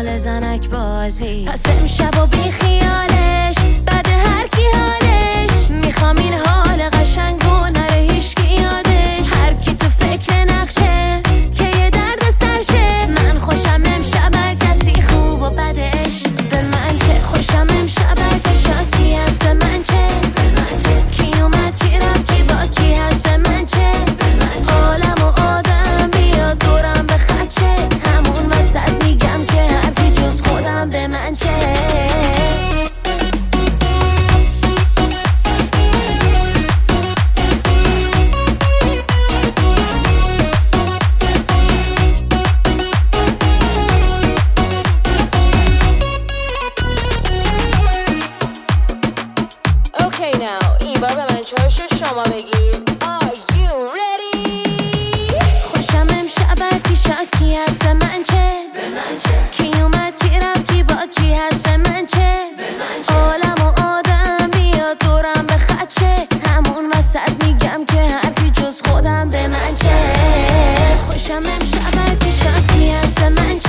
مال زنک بازی. پس امشب و بی خیالش بعد هر کی حالش میخوام این حال قشنگو نره هیچکی یادش. هر کی تو فکر نقشه که یه درد سرشه. من خوشم امشب هر کسی خوب و بدش. به من که خوشم امشب هر که شاکی هست. به من چه کی اومد کی رفت کی با کی هست. به من چه عالم و آدم بیاد دورم به خدشه. همون وسط میگم که هر کی جز خودم. به من چه Okay now این بار به من چاشو شما بگید. Are you ready؟ خوشم امشب هر کی شاکی هست. به من چه کی اومد کی رفت کی با کی هست. به من چه عالم و آدم بیاد دورم به خدشه. همون وسط میگم که هر کی جز خودم. به من چه خوشم امشب هر کی شاکی هست. به من چه